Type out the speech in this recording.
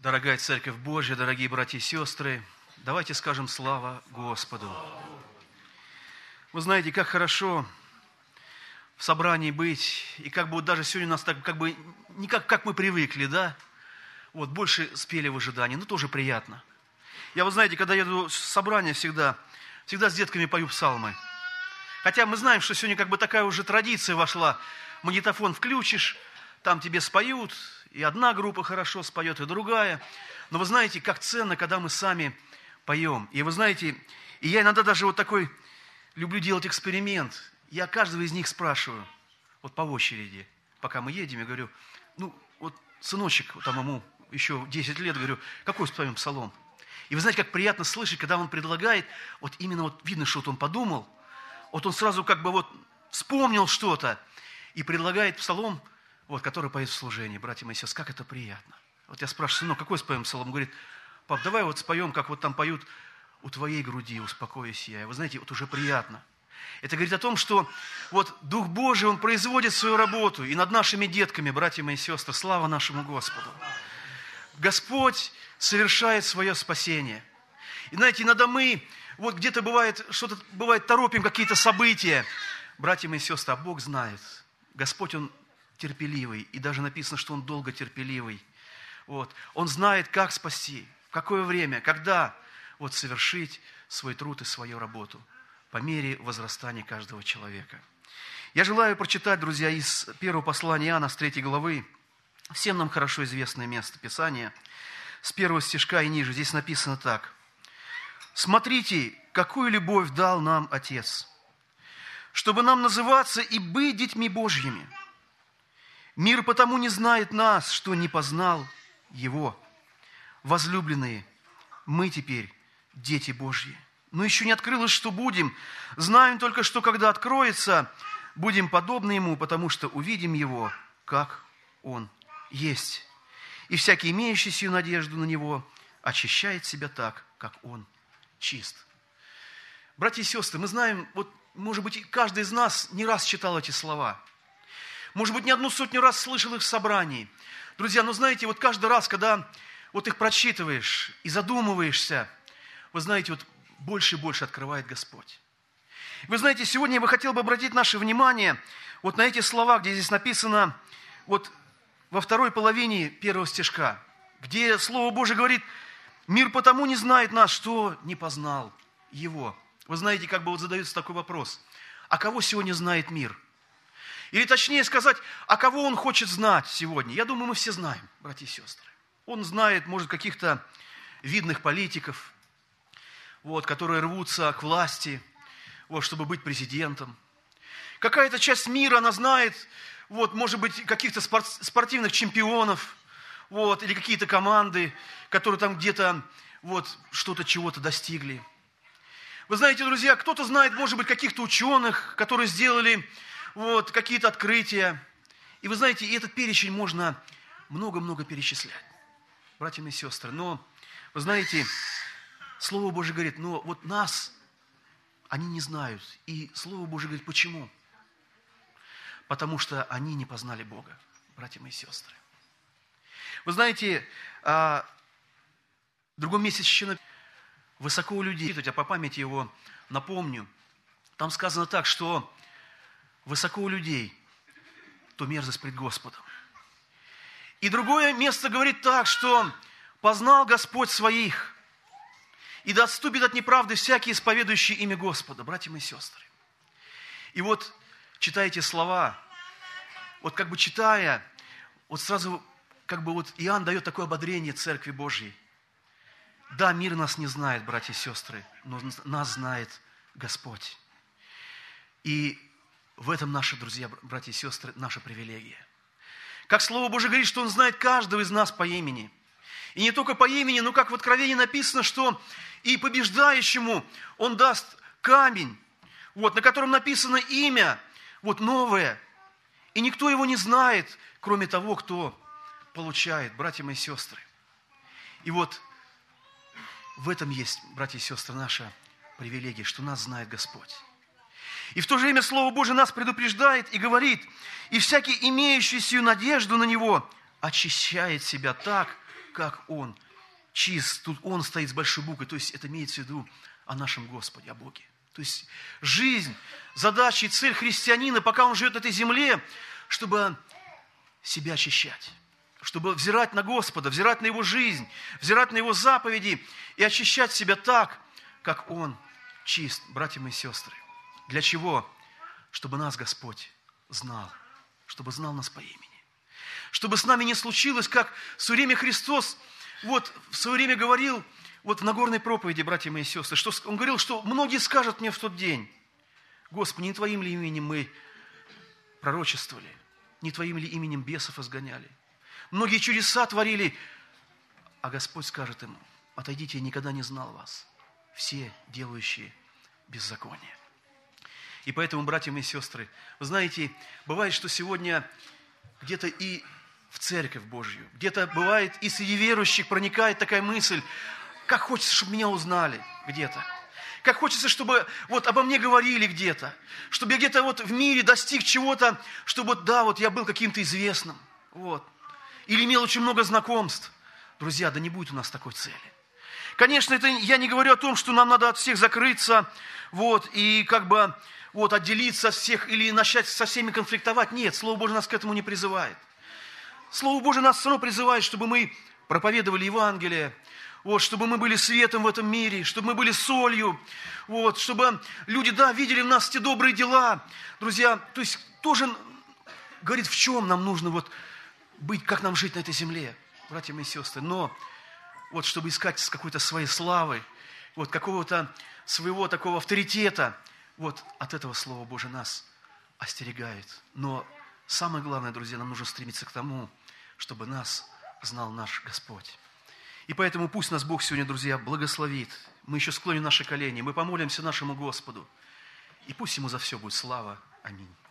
Дорогая Церковь Божья, дорогие братья и сестры, давайте скажем слава Господу. Вы знаете, как хорошо в собрании быть, и как бы вот даже сегодня у нас так как бы не как мы привыкли, да? Вот больше спели в ожидании, но тоже приятно. Я, вы знаете, когда еду в собрание, всегда с детками пою псалмы. Хотя мы знаем, что сегодня как бы такая уже традиция вошла. Магнитофон включишь, там тебе споют, и одна группа хорошо споет, и другая. Но вы знаете, как ценно, когда мы сами поем. И вы знаете, и я иногда даже вот такой люблю делать эксперимент. Я каждого из них спрашиваю, вот по очереди, пока мы едем, я говорю, вот сыночек, там ему еще 10 лет, говорю, какой споем псалом? И вы знаете, как приятно слышать, когда он предлагает, вот именно вот видно, что вот он подумал, вот он сразу как бы вот вспомнил что-то и предлагает псалом, вот, который поет в служении. Братья мои сестры, как это приятно. Вот я спрашиваю, сынок, какой споем псалом? Он говорит, пап, давай вот споем, как вот там поют, у твоей груди успокоюсь я. И вы знаете, вот уже приятно. Это говорит о том, что вот Дух Божий, Он производит свою работу и над нашими детками, братья мои сестры, слава нашему Господу. Господь совершает свое спасение. И знаете, иногда мы, вот где-то бывает, что-то бывает, торопим какие-то события. Братья мои сестры, а Бог знает. Господь, Он терпеливый, и даже написано, что Он долго терпеливый. Вот. Он знает, как спасти, в какое время, когда вот совершить свой труд и свою работу по мере возрастания каждого человека. Я желаю прочитать, друзья, из первого послания Иоанна, с 3 главы, всем нам хорошо известное место Писания, с 1 стишка и ниже. Здесь написано так. «Смотрите, какую любовь дал нам Отец, чтобы нам называться и быть детьми Божьими. Мир потому не знает нас, что не познал Его. Возлюбленные, мы теперь дети Божьи. Но еще не открылось, что будем. Знаем только, что когда откроется, будем подобны Ему, потому что увидим Его, как Он есть. И всякий, имеющий сию надежду на Него, очищает себя так, как Он чист». Братья и сестры, мы знаем, вот, может быть, каждый из нас не раз читал эти слова. Может быть, не одну сотню раз слышал их в собрании. Друзья, знаете, вот каждый раз, когда вот их прочитываешь и задумываешься, вы знаете, вот больше и больше открывает Господь. Вы знаете, сегодня я бы хотел обратить наше внимание вот на эти слова, где здесь написано, вот во второй половине 1 стишка, где Слово Божие говорит, «Мир потому не знает нас, что не познал Его». Вы знаете, как бы вот задается такой вопрос, а кого сегодня знает мир? Или точнее сказать, а кого он хочет знать сегодня? Я думаю, мы все знаем, братья и сестры. Он знает, может, каких-то видных политиков, вот, которые рвутся к власти, вот, чтобы быть президентом. Какая-то часть мира, она знает, вот, может быть, каких-то спортивных чемпионов, вот, или какие-то команды, которые там где-то вот, что-то, чего-то достигли. Вы знаете, друзья, кто-то знает, может быть, каких-то ученых, которые сделали вот, какие-то открытия. И вы знаете, и этот перечень можно много-много перечислять, братья и сестры. Но, вы знаете, Слово Божие говорит, но вот нас они не знают. И Слово Божие говорит, почему? Потому что они не познали Бога, братья и сестры. Вы знаете, в другом месте священно высоко у людей, я по памяти его напомню, там сказано так, что высоко у людей, то мерзость пред Господом. И другое место говорит так, что познал Господь своих, и да отступит от неправды всякий, исповедующий имя Господа, братья и сестры. И вот, читая эти слова, вот как бы читая, вот сразу как бы вот Иоанн дает такое ободрение Церкви Божьей. Да, мир нас не знает, братья и сестры, но нас знает Господь. И в этом наши, друзья, братья и сестры, наша привилегия. Как Слово Божие говорит, что Он знает каждого из нас по имени. И не только по имени, но как в Откровении написано, что и побеждающему Он даст камень, вот, на котором написано имя, вот новое. И никто его не знает, кроме того, кто получает, братья мои сестры. И вот в этом есть, братья и сестры, наша привилегия, что нас знает Господь. И в то же время Слово Божие нас предупреждает и говорит, и всякий, имеющий сию надежду на Него, очищает себя так, как Он чист. Тут Он стоит с большой буквы. То есть это имеется в виду о нашем Господе, о Боге. То есть жизнь, задача и цель христианина, пока он живет на этой земле, чтобы себя очищать, чтобы взирать на Господа, взирать на Его жизнь, взирать на Его заповеди и очищать себя так, как Он чист, братья мои сестры. Для чего? Чтобы нас Господь знал, чтобы знал нас по имени. Чтобы с нами не случилось, как в свое время Христос в свое время говорил, в Нагорной проповеди, братья мои сестры, что Он говорил, что многие скажут мне в тот день: Господи, не Твоим ли именем мы пророчествовали, не Твоим ли именем бесов изгоняли? Многие чудеса творили, а Господь скажет им: отойдите, я никогда не знал вас, все делающие беззаконие. И поэтому, братья мои сестры, вы знаете, бывает, что сегодня где-то и в Церковь Божью, где-то бывает и среди верующих проникает такая мысль: как хочется, чтобы меня узнали где-то. Как хочется, чтобы обо мне говорили где-то. Чтобы я где-то в мире достиг чего-то, чтобы я был каким-то известным. Или имел очень много знакомств. Друзья, да не будет у нас такой цели. Конечно, это я не говорю о том, что нам надо от всех закрыться, и отделиться от всех или начать со всеми конфликтовать. Нет, Слово Божие нас к этому не призывает. Слово Божие нас все равно призывает, чтобы мы проповедовали Евангелие, чтобы мы были светом в этом мире, чтобы мы были солью, чтобы люди, видели в нас те добрые дела. Друзья, то есть тоже говорит, в чем нам нужно быть, как нам жить на этой земле, братья мои сестры. Но чтобы искать с какой-то своей славы, какого-то своего такого авторитета, от этого Слова Божие нас остерегает. Но самое главное, друзья, нам нужно стремиться к тому, чтобы нас знал наш Господь. И поэтому пусть нас Бог сегодня, друзья, благословит. Мы еще склоним наши колени, мы помолимся нашему Господу. И пусть Ему за все будет слава. Аминь.